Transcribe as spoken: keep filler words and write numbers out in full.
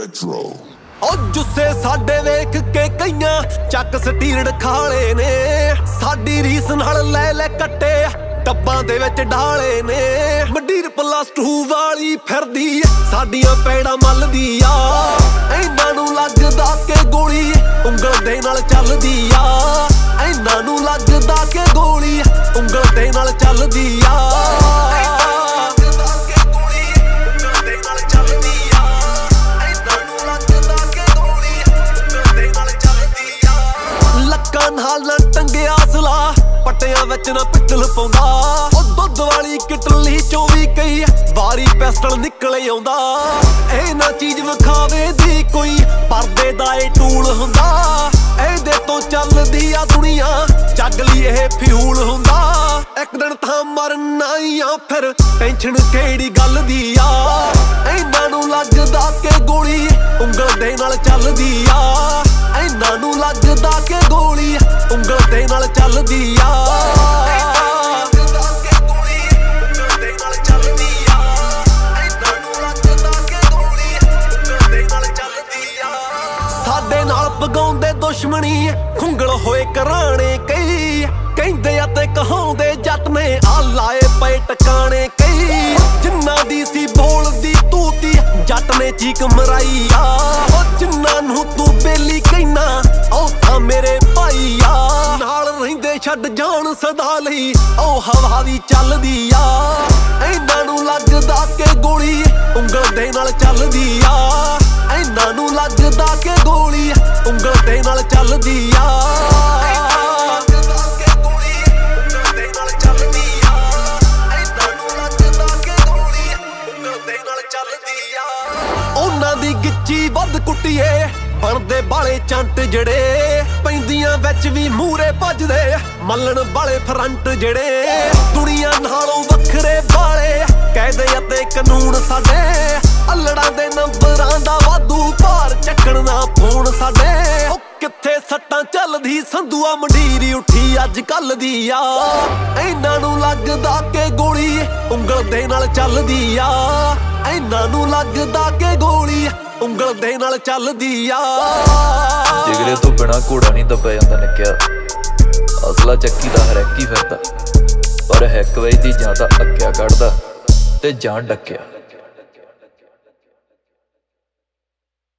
Retro ਉਹ ਜੁੱਸੇ ਸਾਡੇ ਵੇਖ ਕੇ ਕਈਆਂ ਚੱਕ ਸਟੀਰਡ ਖਾਲੇ ਨੇ। ਸਾਡੀ ਰੀਸ ਨਾਲ ਲੈ ਲੈ ਕੱਟੇ ਡੱਬਾਂ ਦੇ ਵਿੱਚ ਢਾਲੇ ਨੇ। ਮੰਡੀਰ ਪਲੱਸ ਟੂ ਵਾਲੀ ਫਿਰਦੀ ਸਾਡੀਆਂ ਪੈੜਾਂ ਮੱਲਦੀ ਆ। ਇਹਨਾਂ ਨੂੰ ਲੱਗਦਾ ਕਿ ਗੋਲੀ ਉਂਗਲ ਦੇ ਨਾਲ ਚੱਲਦੀ ਆ। ਇਹਨਾਂ ਨੂੰ ਲੱਗਦਾ ਕਿ ਗੋਲੀ ਉਂਗਲ ਦੇ ਨਾਲ ਚੱਲਦੀ ਆ। ਨਾਲ ਟੰਗਿਆ ਅਸਲਾ ਪੱਟਿਆਂ ਵਿੱਚ ਨਾ ਪਿੱਟਲ ਪਾਉਂਦਾ। ਉਹ ਦੁੱਧ ਵਾਲੀ ਕਿਟਲੀ ਚੋਂ ਵੀ ਕਈ ਵਾਰੀ ਪਿਸਟਲ ਨਿਕਲ ਆਉਂਦਾ। ਇਹ ਨਾ ਚੀਜ਼ ਵਿਖਾਵੇ ਦੀ ਕੋਈ ਪਰਦੇ ਦਾ ਇਹ ਟੂਲ ਹੁੰਦਾ। ਇਹਦੇ ਤੋਂ ਚੱਲਦੀ ਆ ਦੁਨੀਆ ਜੱਗ ਲਈ ਇਹ ਫਿਊਲ ਹੁੰਦਾ। ਇੱਕ ਦਿਨ ਤਾਂ ਮਰਨਾ ਹੀ ਆ ਫਿਰ ਟੈਨਸ਼ਨ ਕਿਹੜੀ ਗੱਲ ਦੀ ਆ। ਇਹਨਾਂ ਨੂੰ ਲੱਗਦਾ ਕਿ ਗੋਲੀ ਉਂਗਲ ਦੇ ਨਾਲ ਚੱਲਦੀ ਆ। ਇਹਨਾਂ ਨੂੰ ਲੱਗਦਾ ਕਿ ਗੋਲੀ ਉਂਗਲ ਦੇ ਨਾਲ ਚੱਲਦੀ ਆ। ਸਾਡੇ ਨਾਲ ਪਗਾਉਂਦੇ ਦੁਸ਼ਮਣੀ ਖੁੰਗਲ ਹੋਏ ਘਰਾਣੇ ਕਈ। ਕਹਿੰਦੇ ਅਤੇ ਕਹਾਉਂਦੇ ਜੱਟ ਨੇ ਆ ਲਾਏ ਪਏ ਟਿਕਾਣੇ ਕਈ। ਜਿੰਨਾਂ ਦੀ ਸੀ ਬੋਲਦੀ ਤੂਤੀ ਜੱਟ ਨੇ ਚੀਕ ਮਰਾਈ ਆ। ਉਹ ਜਿੰਨਾਂ ਨੂੰ ਤੂੰ ਬੇਲੀ ਕਹਿਣਾ ਉਹ ਤਾਂ ਮੇਰੇ ਭਾਈ ਆ। ਨਾਲ ਰਹਿੰਦੇ ਛੱਡ ਜਾਣ ਸਦਾ ਲਈ ਉਹ ਹਵਾ ਵੀ ਚੱਲਦੀ ਆ। ਇਹਨਾਂ ਨੂੰ ਲੱਗਦਾ ਕਿ ਗੋਲੀ ਉਂਗਲ ਦੇ ਨਾਲ ਚੱਲਦੀ ਆ। ਇਹਨਾਂ ਨੂੰ ਲੱਗਦਾ ਕਿ ਗੋਲੀ ਉਂਗਲ ਦੇ ਨਾਲ ਚੱਲਦੀ ਆ। ਉਹਨਾਂ ਦੀ ਗਿੱਚੀ ਵੱਧ ਕੁੱਟੀਏ ਬਣਦੇ ਬਾਲੇ ਚੰਟ ਜਿਹੜੇ। ਪੈਂਦੀਆਂ ਵਿੱਚ ਵੀ ਮੂਰੇ ਭੱਜਦੇ ਮੱਲਣ ਵਾਲੇ ਫਰੰਟ ਜਿਹੜੇ। ਦੁਨੀਆ ਨਾਲੋਂ ਵੱਖਰੇ ਬਾਲੇ ਕਾਇਦੇ ਅਤੇ ਕਾਨੂੰਨ ਸਾਡੇ। ਅਲੜਾਂ ਦੇ ਨੰਬਰਾਂ ਦਾ ਵਾਧੂ ਭਾਰ ਚੱਕਣ ਦਾ ਫੋਨ ਸਾਡੇ। ਉਹ ਕਿੱਥੇ ਸੱਟਾਂ ਚੱਲਦੀ ਸੰਧੂਆ ਮੰਡੀਰੀ ਉੱਠੀ ਅੱਜ ਕੱਲ ਦੀ ਆ। ਇਹਨਾਂ ਨੂੰ ਲੱਗਦਾ ਕਿ ਗੋਲੀ ਉਂਗਲ ਦੇ ਨਾਲ ਚੱਲਦੀ ਆ। ਇਹਨਾਂ ਨੂੰ ਲੱਗਦਾ ਕਿ ਗੋਲੀ ਉਂਗਲ ਦੇ ਨਾਲ ਚੱਲਦੀ ਆ। ਜਿਗਰੇ ਤੋਂ ਬਿਨਾ ਘੋੜਾ ਨਹੀਂ ਦੱਬਿਆ ਜਾਂਦਾ ਨਿੱਕਿਆ। ਅਸਲਾ ਚੱਕੀ ਦਾ ਹਰੈਕੀ ਫਿਰਦਾ ਪਰ ਹੈਕ ਵਜਦੀ ਜਾਂ ਤਾਂ ਅੱਕਿਆ ਕੱਢਦਾ ਤੇ ਜਾਂ ਡੱਕਿਆ।